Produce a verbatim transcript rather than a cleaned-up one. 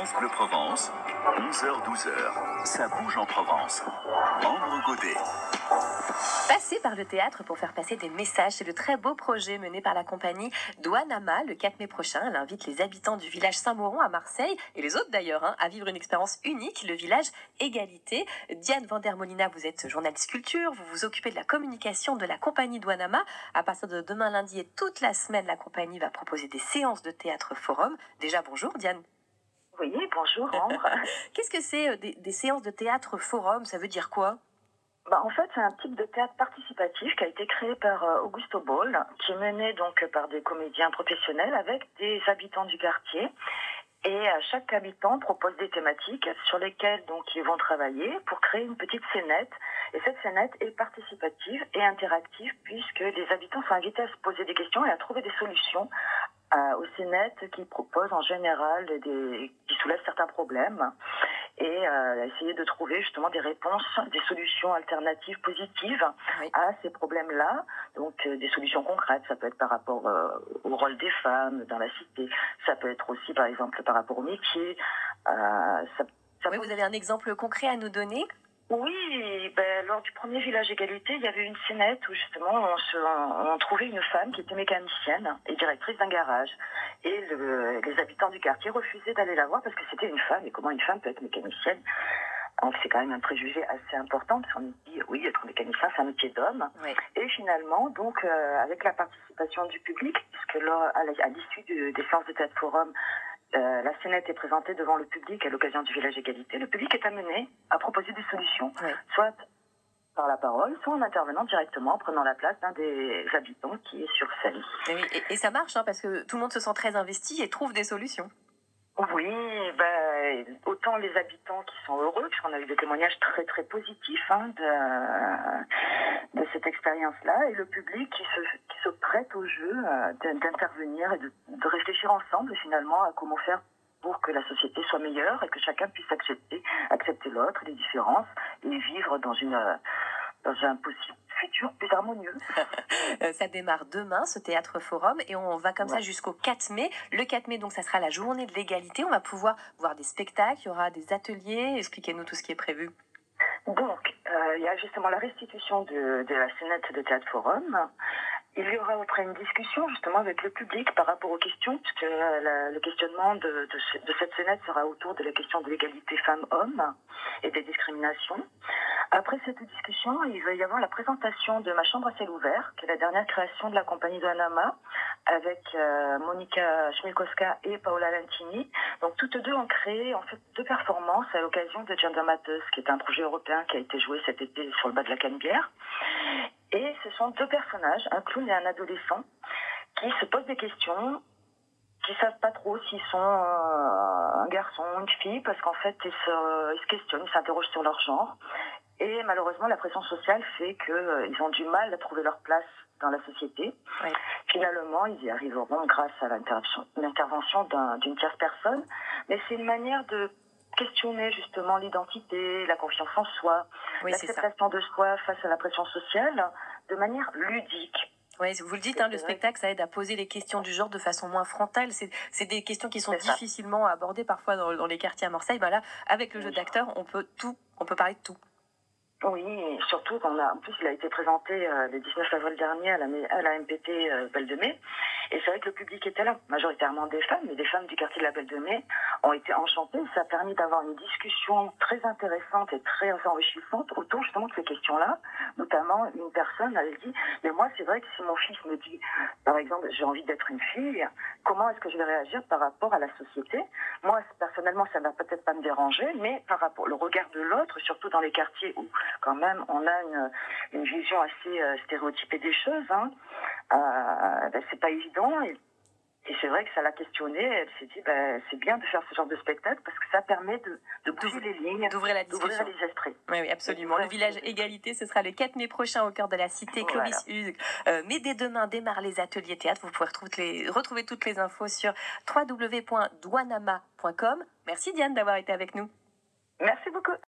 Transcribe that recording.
France Bleu Provence, onze heures douze heures, ça bouge en Provence. Ambre Godet. Passer par le théâtre pour faire passer des messages, c'est le très beau projet mené par la compagnie Douanama. Le quatre mai prochain, elle invite les habitants du village Saint-Mauron à Marseille, et les autres d'ailleurs, hein, à vivre une expérience unique, le village Égalité. Diane Vandermolina, vous êtes journaliste culture, vous vous occupez de la communication de la compagnie Douanama. À partir de demain lundi et toute la semaine, la compagnie va proposer des séances de théâtre forum. Déjà, bonjour Diane. Oui, bonjour Ambre. Qu'est-ce que c'est des, des séances de théâtre forum? Ça veut dire quoi? Bah, en fait, c'est un type de théâtre participatif qui a été créé par euh, Augusto Boll, qui est mené donc par des comédiens professionnels avec des habitants du quartier. Et euh, chaque habitant propose des thématiques sur lesquelles donc ils vont travailler pour créer une petite scénette. Et cette scénette est participative et interactive puisque les habitants sont invités à se poser des questions et à trouver des solutions euh, aux scénettes qui proposent en général des, qui soulèvent certains problèmes. Et euh, essayer de trouver justement des réponses, des solutions alternatives positives oui. à ces problèmes-là. Donc euh, des solutions concrètes, ça peut être par rapport euh, au rôle des femmes dans la cité, ça peut être aussi par exemple par rapport au métier. Euh, ça, ça oui, peut... Vous avez un exemple concret à nous donner? Oui, ben, lors du premier village égalité, il y avait une scénette où justement on, se, on trouvait une femme qui était mécanicienne et directrice d'un garage. Et le, les habitants du quartier refusaient d'aller la voir parce que c'était une femme. Et comment une femme peut être mécanicienne? Donc c'est quand même un préjugé assez important parce qu'on dit oui, être mécanicien c'est un métier d'homme. Oui. Et finalement, donc euh, avec la participation du public, puisque là, à l'issue du, des séances de théâtre forum, Euh, la scénette est présentée devant le public à l'occasion du village égalité. Le public est amené à proposer des solutions, oui. soit par la parole, soit en intervenant directement, en prenant la place d'un des habitants qui est sur scène. Et, oui, et, et ça marche, hein, parce que tout le monde se sent très investi et trouve des solutions. Oui, ben, autant les habitants qui sont heureux, puisqu'on a eu des témoignages très très positifs hein, de, de cette expérience-là, et le public qui se, qui se prête au jeu euh, d'intervenir et de, de réfléchir ensemble finalement à comment faire pour que la société soit meilleure et que chacun puisse accepter, accepter l'autre, les différences, et vivre dans, une, dans un possible futur plus harmonieux. Ça démarre demain, ce théâtre forum, et on va comme ouais. ça jusqu'au quatre mai. Le quatre mai, donc, ça sera la journée de l'égalité. On va pouvoir voir des spectacles, il y aura des ateliers. Expliquez-nous tout ce qui est prévu. Donc, euh, il y a justement la restitution de, de la scénette de théâtre forum. Il y aura après une discussion justement avec le public par rapport aux questions, puisque la, le questionnement de, de, de cette scénette sera autour de la question de l'égalité femmes-hommes et des discriminations. Après cette discussion, il va y avoir la présentation de Ma chambre à ciel ouvert, qui est la dernière création de la compagnie Douanama, avec euh, Monica Schmilkowska et Paola Lentini. Donc toutes deux ont créé en fait deux performances à l'occasion de Gender Matters, qui est un projet européen qui a été joué cet été sur le bas de la Canebière. Et ce sont deux personnages, un clown et un adolescent, qui se posent des questions, qui savent pas trop s'ils sont euh, un garçon, une fille, parce qu'en fait ils se, ils se questionnent, ils s'interrogent sur leur genre. Et malheureusement, la pression sociale fait qu'ils euh, ont du mal à trouver leur place dans la société. Oui. Finalement, ils y arriveront grâce à l'intervention, l'intervention d'un, d'une tierce personne. Mais c'est une manière de questionner justement l'identité, la confiance en soi, oui, l'acceptation de soi face à la pression sociale de manière ludique. Oui, vous le dites, hein, le spectacle, ça aide à poser les questions du genre de façon moins frontale. C'est, c'est des questions qui sont c'est difficilement ça. abordées parfois dans, dans les quartiers à Marseille. Ben là, avec le jeu d'acteurs, on peut tout, on peut parler de tout. Oui, et surtout qu'on a, en plus, il a été présenté euh, le dix-neuf avril dernier à la, à la M P T euh, Belle de Mai. Et c'est vrai que le public était là, majoritairement des femmes, mais des femmes du quartier de la Belle de Mai ont été enchantées. Ça a permis d'avoir une discussion très intéressante et très enrichissante autour justement de ces questions-là. Notamment, une personne avait dit, mais moi, c'est vrai que si mon fils me dit, par exemple, j'ai envie d'être une fille, comment est-ce que je vais réagir par rapport à la société? Moi, personnellement, ça ne va peut-être pas me déranger, mais par rapport au regard de l'autre, surtout dans les quartiers où quand même on a une, une vision assez euh, stéréotypée des choses, hein, euh, ben, c'est pas évident. Et, et c'est vrai que ça l'a questionnée. Elle s'est dit, ben, c'est bien de faire ce genre de spectacle parce que ça permet de, de bouger les lignes, d'ouvrir la discussion, d'ouvrir les esprits. Oui, oui, absolument. Le village Égalité, ce sera le quatre mai prochain au cœur de la cité Clovis voilà. Hugues. Euh, mais dès demain démarrent les ateliers théâtre. Vous pourrez retrouver, les, retrouver toutes les infos sur w w w point douanama point com. Merci Diane d'avoir été avec nous. Merci beaucoup.